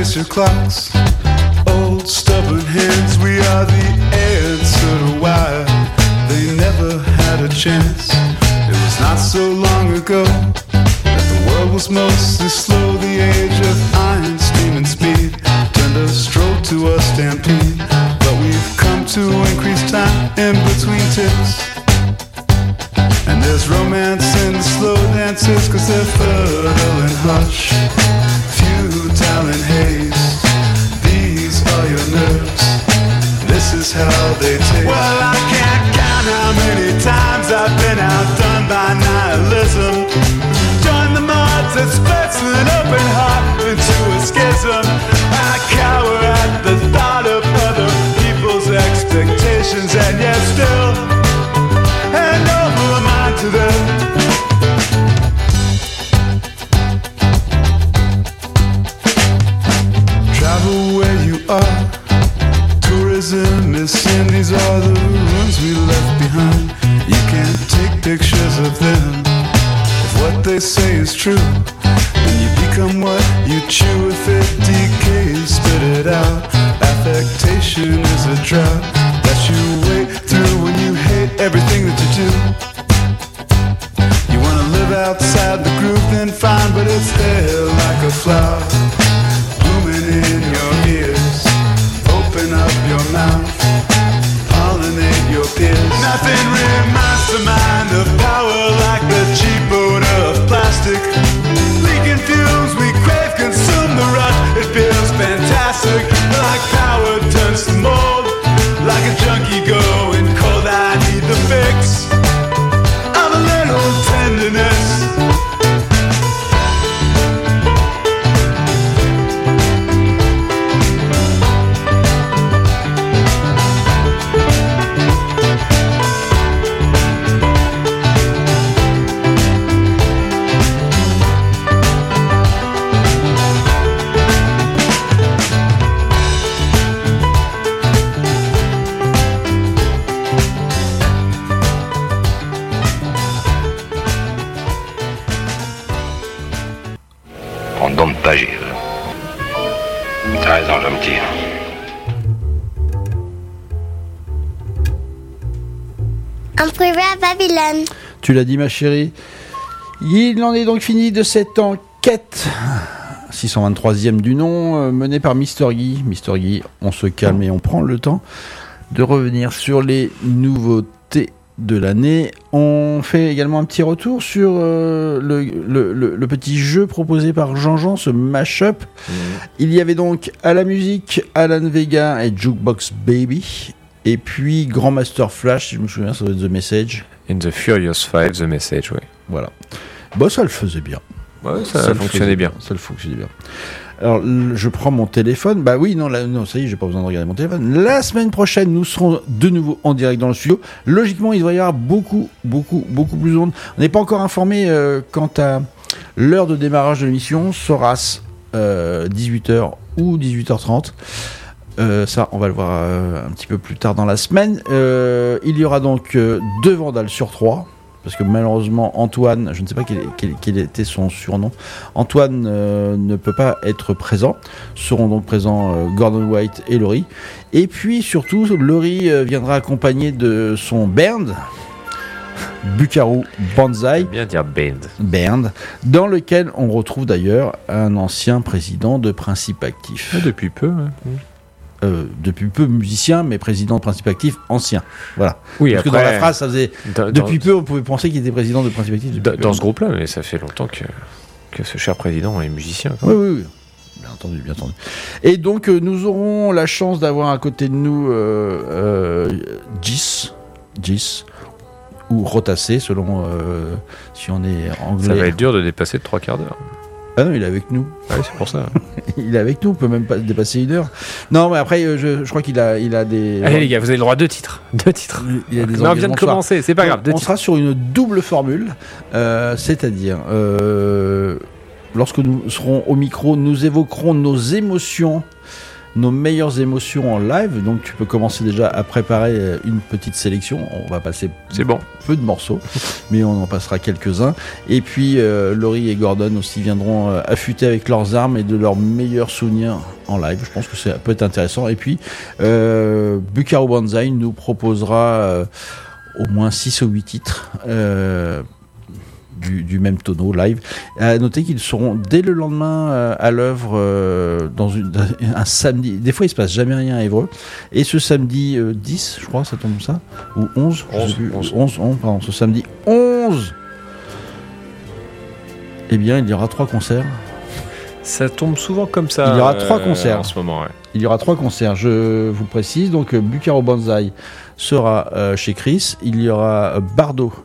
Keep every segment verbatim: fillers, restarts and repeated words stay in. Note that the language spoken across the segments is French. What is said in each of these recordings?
replace your clocks. Old stubborn hands, we are the answer to why they never had a chance. It was not so long ago that the world was mostly slow. The age of iron, steam and speed turned a stroll to a stampede. But we've come to increase time in between ticks. And there's romance in the slow dances, cause they're fertile and hush, futile and haze. These are your nerves, this is how they taste. Well, I can't count how many times I've been outdone by nihilism. Join the mods that splits an open heart into a schism. I cower at the thought of other people's expectations, and yet still hand over mine to them. Travel where you are. Tourism is sin. These are the ruins we left behind. You can't take pictures of them. If what they say is true, then you become what you chew. If it decays, spit it out. Affectation is a drought that you wait through when you hate everything that you do. You wanna live outside the groove, then fine, but it's there like a flower blooming in your ears. Open up your mouth, pollinate your peers. Nothing reminds the mind of power like the cheap odor of plastic. Leaking fumes, we crave, consume the rush. It feels fantastic, like power turns to mold. Like a junkie going cold, I need the fix of a little tenderness. Pas Gilles. T'as raison, gentil. Un privé à Babylone. Tu l'as dit, ma chérie. Il en est donc fini de cette enquête six cent vingt-troisième du nom, euh, menée par Mister Guy. Mister Guy, on se calme et on prend le temps de revenir sur les nouveautés de l'année. On fait également un petit retour sur euh, le, le, le, le petit jeu proposé par Jean-Jean, ce mash-up. Mmh. Il y avait donc à la musique Alan Vega et Jukebox Baby, et puis Grandmaster Flash, si je me souviens, ça doit être The Message. In the Furious Five, The Message, oui. Voilà. Bon, ça le faisait bien. Ouais, ça, ça fonctionnait bien. Ça le fonctionnait bien. Alors, je prends mon téléphone. Bah oui, non, là, non, ça y est, j'ai pas besoin de regarder mon téléphone. La semaine prochaine, nous serons de nouveau en direct dans le studio. Logiquement, il devrait y avoir beaucoup, beaucoup, beaucoup plus de monde. On n'est pas encore informé euh, quant à l'heure de démarrage de l'émission. Sera-ce euh, dix-huit heures ou dix-huit heures trente. Euh, ça, on va le voir euh, un petit peu plus tard dans la semaine. Euh, il y aura donc euh, deux Vandales sur trois. Parce que malheureusement, Antoine, je ne sais pas quel, quel, quel était son surnom, Antoine euh, ne peut pas être présent. Seront donc présents euh, Gordon White et Laurie. Et puis surtout, Laurie euh, viendra accompagné de son band, Buckaroo Banzai. J'aime bien dire band. Band, dans lequel on retrouve d'ailleurs un ancien président de Principe Actif. Ah, depuis peu, hein. Euh, depuis peu musicien, mais président de Principe Actif ancien. Voilà. Oui, parce après, que dans la phrase, ça faisait. Dans, depuis dans, peu, on pouvait penser qu'il était président de Principe Actif. Dans, dans ce groupe-là, mais ça fait longtemps que, que ce cher président est musicien. Quand oui, même. oui, oui. Bien entendu, bien entendu. Et donc, euh, nous aurons la chance d'avoir à côté de nous euh, euh, Gis, Gis, ou Rotacé, selon euh, si on est anglais. Ça va être dur de dépasser de trois quarts d'heure. Ah non, il est avec nous. Ah oui, c'est pour ça. Il est avec nous, on peut même pas dépasser une heure. Non, mais après, je, je crois qu'il a, il a des... Allez les gars, vous avez le droit à deux titres. Deux titres. Il a des non, on vient de commencer, c'est pas grave. On, on sera sur une double formule, euh, c'est-à-dire, euh, lorsque nous serons au micro, nous évoquerons nos émotions nos meilleures émotions en live. Donc tu peux commencer déjà à préparer une petite sélection. On va passer C'est bon. peu de morceaux, mais on en passera quelques-uns. Et puis euh, Laurie et Gordon aussi viendront euh, affûter avec leurs armes et de leurs meilleurs souvenirs en live. Je pense que ça peut être intéressant. Et puis euh, Bucaro Banzai nous proposera euh, au moins six ou huit titres euh, Du, du même tonneau live. À noter qu'ils seront dès le lendemain euh, à l'œuvre euh, dans une, un samedi. Des fois il se passe jamais rien à Évreux. Et ce samedi euh, dix, je crois, ça tombe ça, ou onze, je sais plus, onze, onze, onze, pardon, ce samedi onze, eh bien il y aura trois concerts. Ça tombe souvent comme ça. Il y aura euh, trois concerts en ce moment. Ouais. Il y aura trois concerts, je vous précise. Donc Bucaro Banzai sera euh, chez Chris. Il y aura Bardot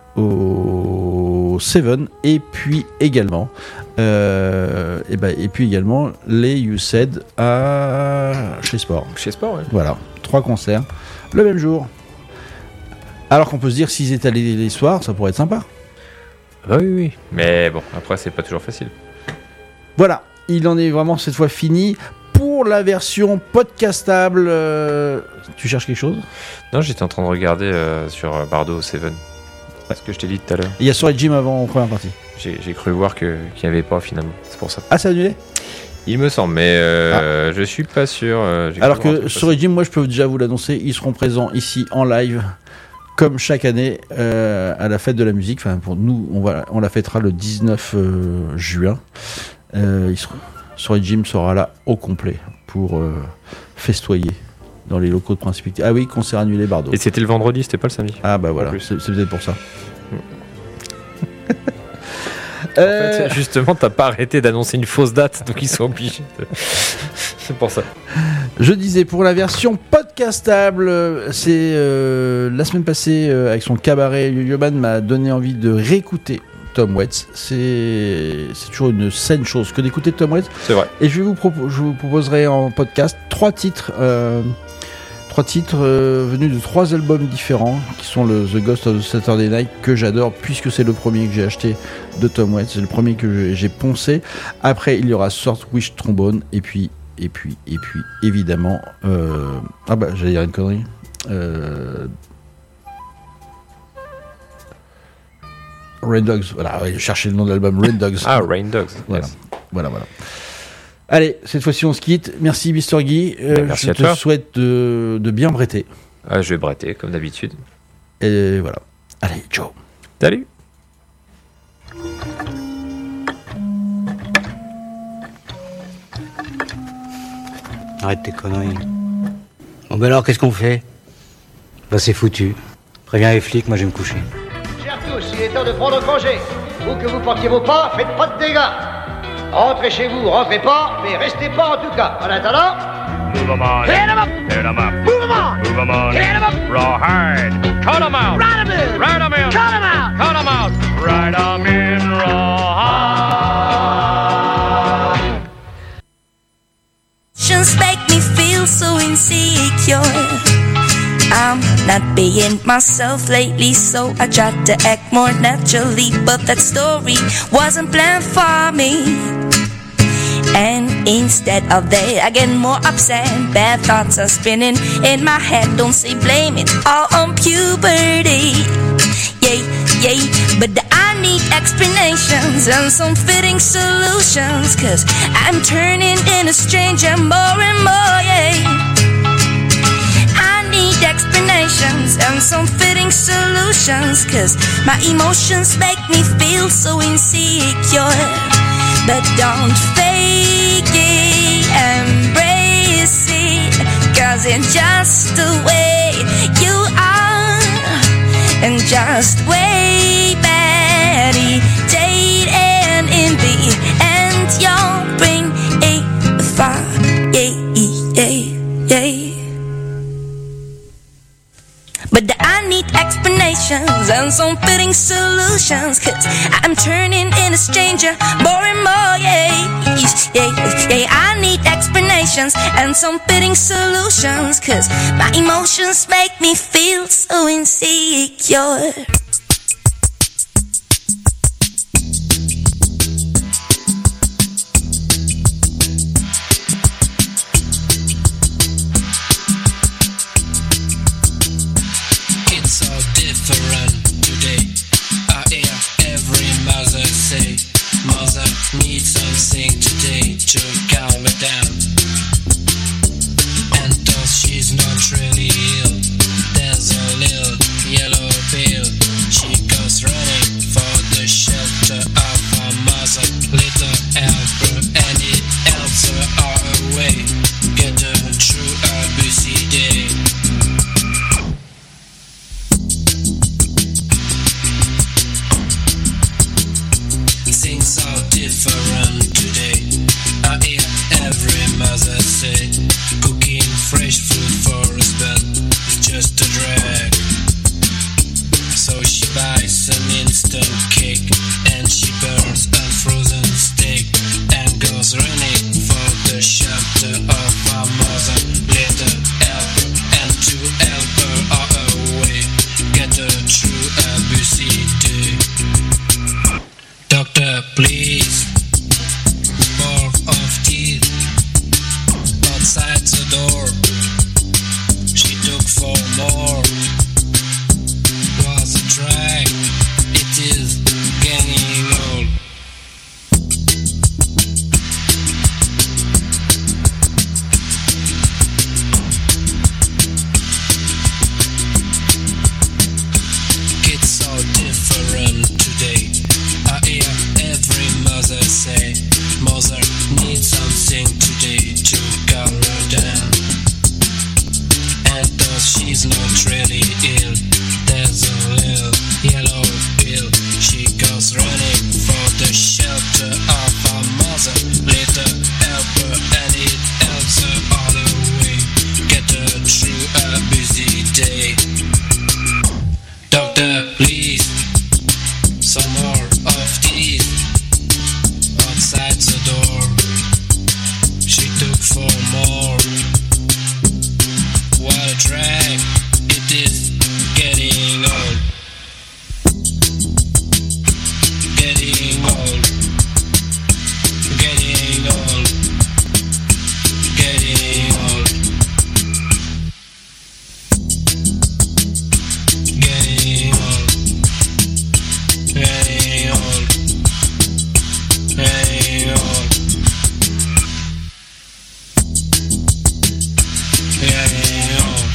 au Seven, et puis également euh, et, ben, et puis également les You Said à chez Sport. Chez Sport, ouais. Voilà, trois concerts le même jour. Alors qu'on peut se dire, s'ils étaient les, les soirs, ça pourrait être sympa. Bah oui, oui. Mais bon, après, c'est pas toujours facile. Voilà, il en est vraiment cette fois fini pour la version podcastable. Euh, tu cherches quelque chose? Non, j'étais en train de regarder euh, sur Bardot Seven. Ce que je t'ai dit tout à l'heure. Il y a Sorry Jim avant en première partie. J'ai, j'ai cru voir que, qu'il n'y avait pas finalement. C'est pour ça. Ah, c'est annulé? Il me semble, mais euh, ah. je suis pas sûr. Euh, j'ai Alors que Sorry Jim, moi je peux déjà vous l'annoncer, ils seront présents ici en live, comme chaque année, euh, à la fête de la musique. Enfin, pour nous, on, va, on la fêtera le dix-neuf juin. Euh, ils seront, Sorry Jim sera là au complet pour euh, festoyer dans les locaux de Principauté. Ah oui, concert annulé Bardot. Et c'était le vendredi, c'était pas le samedi. Ah bah voilà, c'est, c'est peut-être pour ça. En fait, justement, t'as pas arrêté d'annoncer une fausse date, donc ils sont obligés. De... c'est pour ça. Je disais, pour la version podcastable, c'est euh, la semaine passée, euh, avec son cabaret, Yoyoman m'a donné envie de réécouter Tom Waits. C'est, c'est toujours une saine chose que d'écouter Tom Waits. C'est vrai. Et je, vais vous propo- je vous proposerai en podcast trois titres... Euh, Trois titres euh, venus de trois albums différents qui sont le The Ghost of the Saturday Night que j'adore puisque c'est le premier que j'ai acheté de Tom Waits, c'est le premier que j'ai, j'ai poncé. Après il y aura Sword Wish Trombone et puis et puis et puis évidemment euh, ah bah j'allais dire une connerie. Euh, Rain Dogs, voilà, ouais, chercher le nom de l'album Rain Dogs. Ah Rain Dogs. Voilà, yes. voilà, voilà. Allez, cette fois-ci on se quitte. Merci Mister Guy. Euh, Merci je à te toi. souhaite de, de bien bretter. Ah, je vais bretter comme d'habitude. Et voilà. Allez, ciao. Salut. Arrête tes conneries. Bon ben alors, qu'est-ce qu'on fait? Bah c'est foutu. Préviens les flics, moi je vais me coucher. Chers tous, il est temps de prendre congé. Où que vous portiez vos pas, faites pas de dégâts. Rentrez chez vous, rentrez pas, mais restez pas en tout cas. En attendant... Move 'em on, hit 'em up, hit 'em up, move 'em on, move 'em on, hit 'em up, raw hard, cut 'em out, ride 'em in, ride 'em in, cut 'em out, cut 'em out, ride 'em in raw hard. Just make me feel so insecure. I'm not being myself lately, so I tried to act more naturally, but that story wasn't planned for me. And instead of that, I get more upset. Bad thoughts are spinning in my head. Don't say blame it all on puberty. Yeah, yeah, but I need explanations and some fitting solutions, 'cause I'm turning into a stranger more and more, yeah. I need explanations and some fitting solutions, 'cause my emotions make me feel so insecure. But don't fake it, embrace it, 'cause it's just the way you are. And just way meditate, and in the end you'll bring a fire, yeah, yeah, yeah. But I need explanations and some fitting solutions, 'cause I'm turning into a stranger more and more, yeah, yeah, yeah. I need explanations and some fitting solutions, 'cause my emotions make me feel so insecure. things are different today. I hear every mother say, cooking fresh food for husband is just a drag. So she buys an instant cake and she burns a frozen steak and goes running for the shelter of her mother. Later help her and to help her are away. Get her through a busy day. Doctor, please, more of teeth outside the door. She took for more. Was a drag. It is getting old. Kids are different today. I hear every mother say, mother needs something today to calm her down. And though she's not really ill, there's a little yellow pill. She goes running for the shelter of her mother. Later help her and it helps her all the way. Get her through a busy day. Doctor, please, some more of these outside the door. She took for more. What a drag. It is getting old. Getting old. Getting old. Getting old. Getting old. Getting old. Getting old. Getting old.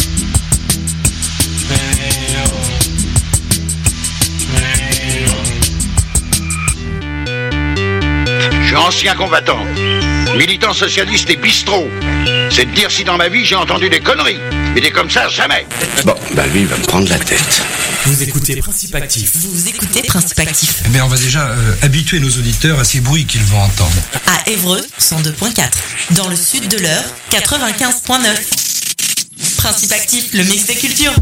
Getting old. Getting old. Je suis ancien combattant, militant socialiste et bistrot. C'est de dire si dans ma vie j'ai entendu des conneries. Mais des comme ça, jamais. Bon, bah lui, il va me prendre la tête. Vous écoutez Principe Actif. Vous écoutez Principe Actif. Eh bien, on va déjà euh, habituer nos auditeurs à ces bruits qu'ils vont entendre. À Évreux, cent deux point quatre. Dans le sud de l'Eure, quatre-vingt-quinze point neuf. Principe Actif, le mix des cultures.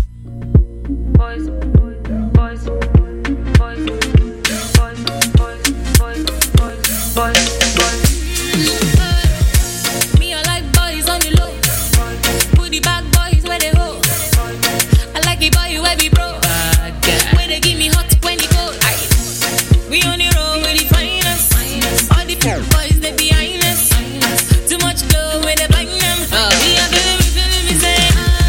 Me, I like boys on the low. Put the back boys where they go. I like the boy where we bro. Where they give me hot when he goes. We on the road with the finest. All the boys they behind us. Too much glow when they blind them. We are feeling me, feeling me say.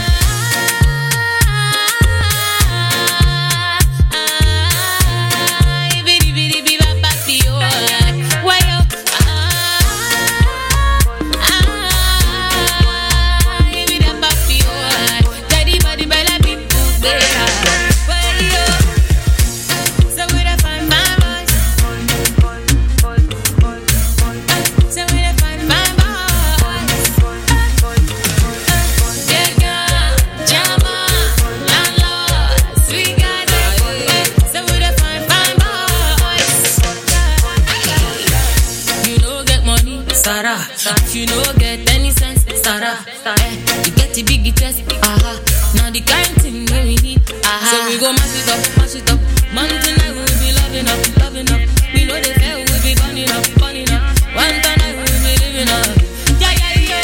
If you no get any sense, Sarah, eh, you get the big chest, aha. Now the kind thing that we need, aha. So we go mash it up, mash it up. Man tonight we'll be loving up, loving up. We know they fail, we'll be burning up, burning up. One tonight we'll be living up. Yeah, yeah, yeah.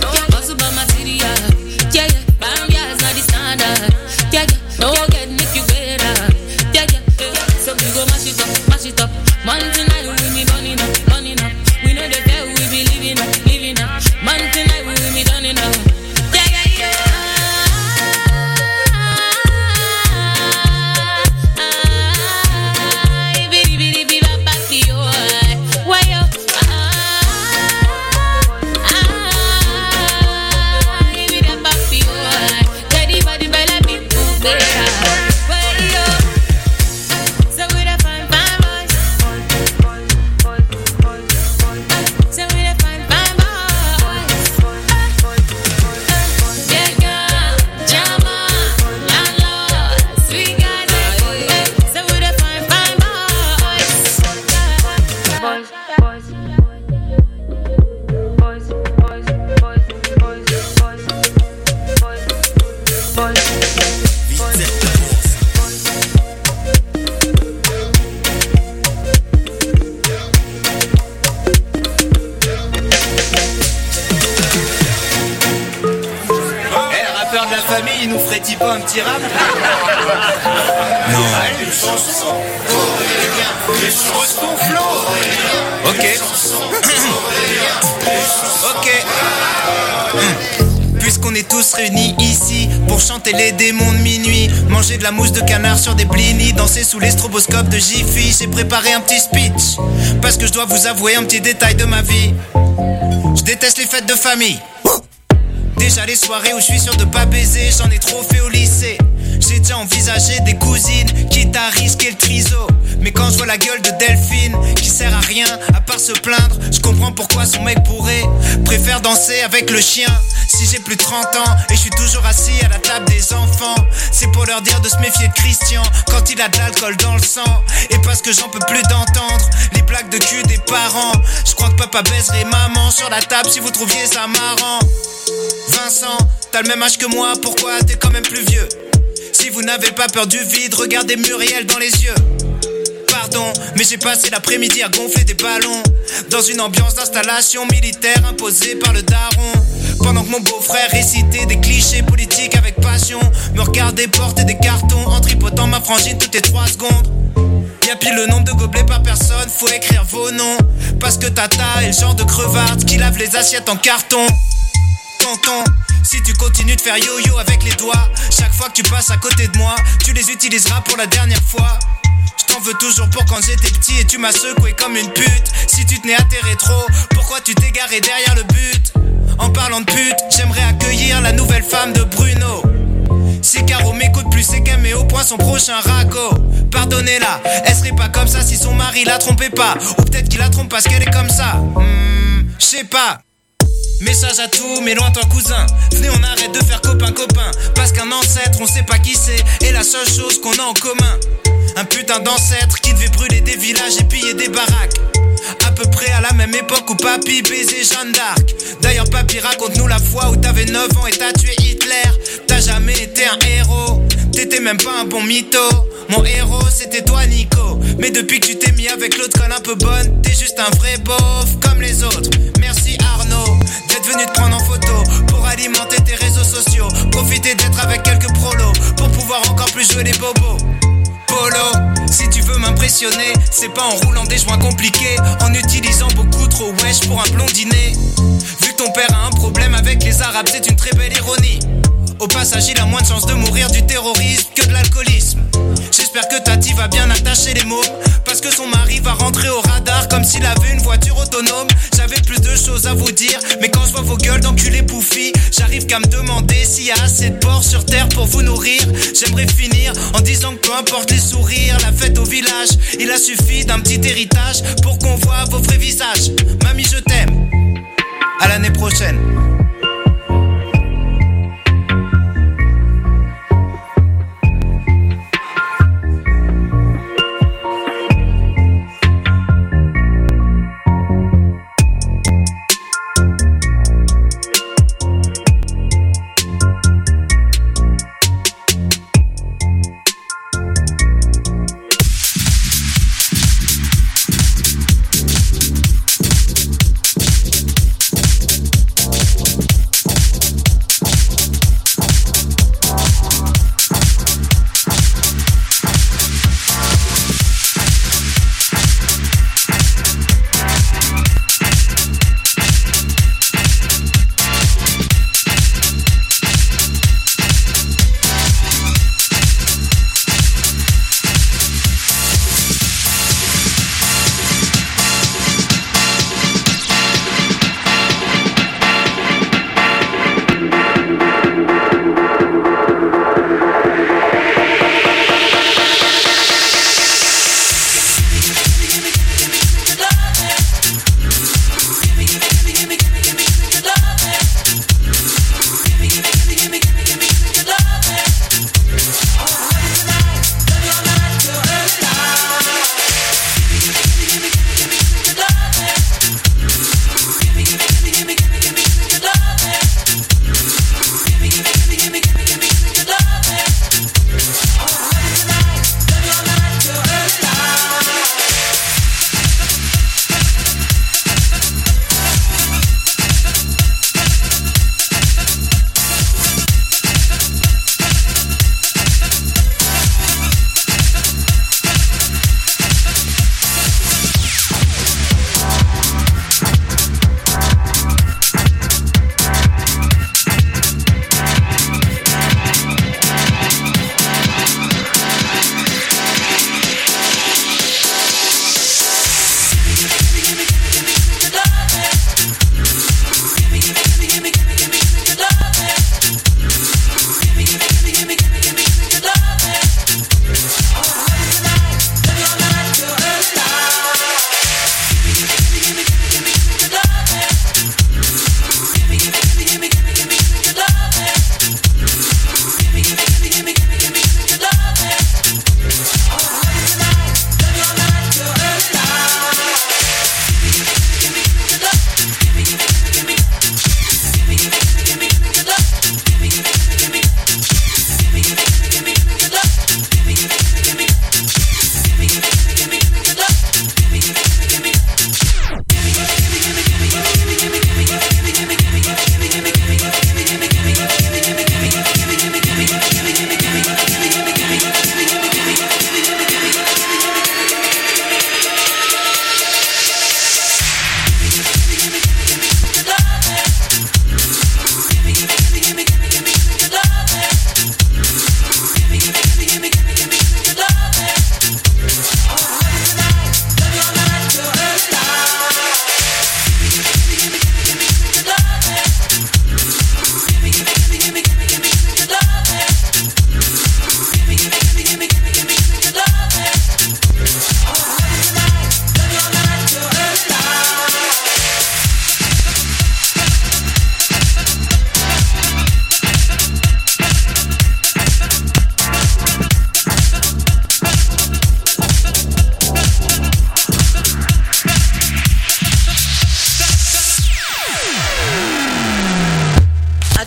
No get make you pas un petit rap? Non. Allez, une chanson. Ton flow. Ok. Ok. Puisqu'on est tous réunis ici pour chanter les démons de minuit, manger de la mousse de canard sur des blinis, danser sous les stroboscopes de Jiffy, j'ai préparé un petit speech parce que je dois vous avouer un petit détail de ma vie. Je déteste les fêtes de famille. Déjà les soirées où je suis sûr de pas baiser, j'en ai trop fait au lycée. J'ai déjà envisagé des cousines, quitte à risquer le triso. Mais quand je vois la gueule de Delphine, qui sert à rien à part se plaindre, je comprends pourquoi son mec pourrait préfère danser avec le chien. Si j'ai plus de trente ans et je suis toujours assis à la table des enfants, c'est pour leur dire de se méfier de Christian quand il a de l'alcool dans le sang. Et parce que j'en peux plus d'entendre les blagues de cul des parents, je crois que papa baiserait maman sur la table si vous trouviez ça marrant. Vincent, t'as le même âge que moi, pourquoi t'es quand même plus vieux? Si vous n'avez pas peur du vide, regardez Muriel dans les yeux. Pardon, mais j'ai passé l'après-midi à gonfler des ballons dans une ambiance d'installation militaire imposée par le daron. Pendant que mon beau-frère récitait des clichés politiques avec passion, me regardait porter des cartons en tripotant ma frangine toutes les trois secondes. Y'a pile le nombre de gobelets par personne, faut écrire vos noms, parce que Tata est le genre de crevarde qui lave les assiettes en carton. Tonton, si tu continues de faire yo-yo avec les doigts, chaque fois que tu passes à côté de moi, tu les utiliseras pour la dernière fois. Je t'en veux toujours pour quand j'étais petit et tu m'as secoué comme une pute. Si tu tenais à tes rétros, pourquoi tu t'es garé derrière le but? En parlant de pute, j'aimerais accueillir la nouvelle femme de Bruno. Si Caro m'écoute plus, c'est qu'elle met au point son prochain ragot. Pardonnez-la, elle serait pas comme ça si son mari la trompait pas. Ou peut-être qu'il la trompe parce qu'elle est comme ça. Hmm, je sais pas. Message à tous mes lointains cousins, venez on arrête de faire copain-copain, parce qu'un ancêtre on sait pas qui c'est, et la seule chose qu'on a en commun, un putain d'ancêtre qui devait brûler des villages et piller des baraques, à peu près à la même époque où papy baisait Jeanne d'Arc. D'ailleurs papy raconte-nous la fois où t'avais neuf ans et t'as tué Hitler. T'as jamais été un héros, t'étais même pas un bon mytho. Mon héros c'était toi Nico, mais depuis que tu t'es mis avec l'autre conne un peu bonne, t'es juste un vrai beauf comme les autres. Merci Arnaud d'être venu te prendre en photo pour alimenter tes réseaux sociaux, profiter d'être avec quelques prolos pour pouvoir encore plus jouer les bobos. Polo, si tu veux m'impressionner, c'est pas en roulant des joints compliqués, en utilisant beaucoup trop wesh pour un blondinet. Vu que ton père a un problème avec les arabes, c'est une très belle ironie. Au passage, il a moins de chances de mourir du terrorisme que de l'alcoolisme. J'espère que Tati va bien attacher les mômes, parce que son mari va rentrer au radar comme s'il avait une voiture autonome. J'avais plus de choses à vous dire, mais quand je vois vos gueules d'enculés bouffis, j'arrive qu'à me demander s'il y a assez de porcs sur terre pour vous nourrir. J'aimerais finir en disant que peu importe les sourires, la fête au village, il a suffi d'un petit héritage pour qu'on voit vos vrais visages. Mamie, je t'aime. À l'année prochaine.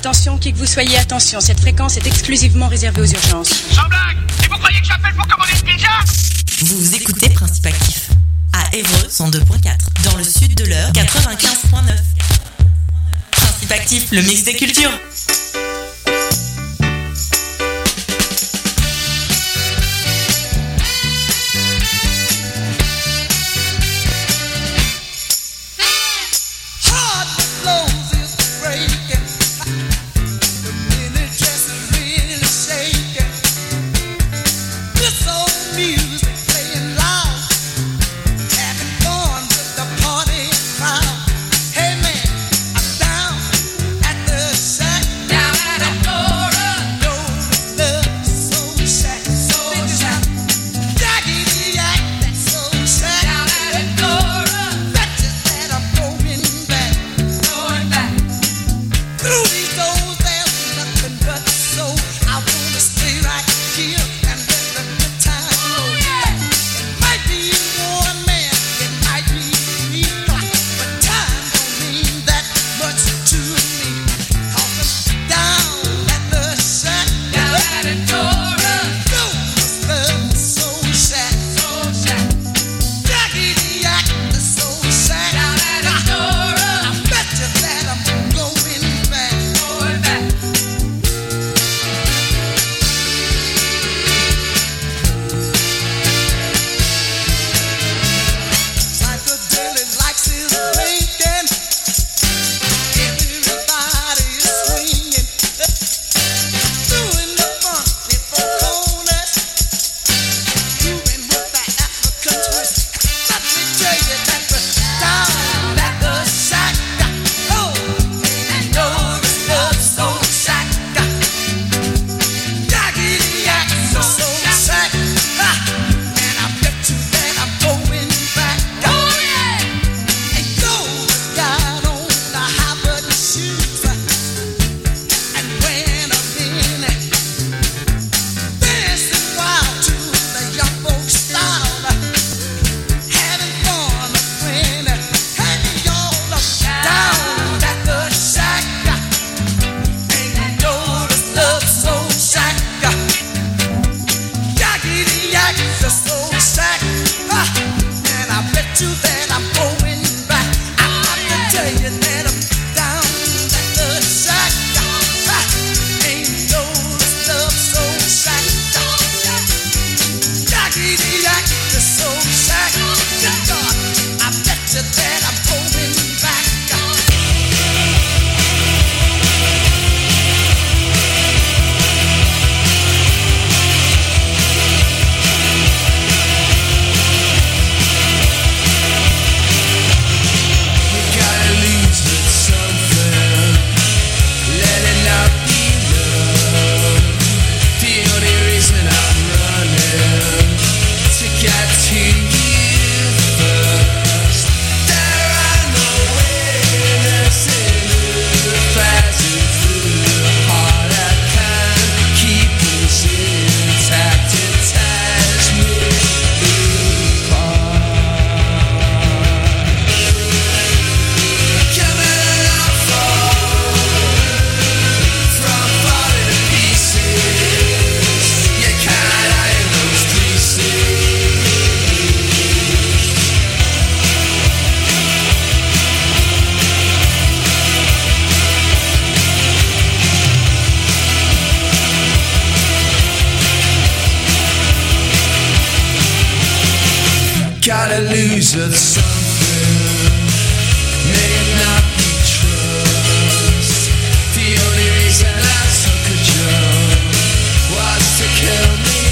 Attention, qui que vous soyez, attention, cette fréquence est exclusivement réservée aux urgences. Sans blague! Et vous croyez que j'appelle pour commander une pizza? Vous écoutez Principe Actif à Évreux cent deux point quatre, dans le sud de l'Eure quatre-vingt-quinze point neuf. Principe Actif, le mix des cultures. Gotta lose the sun.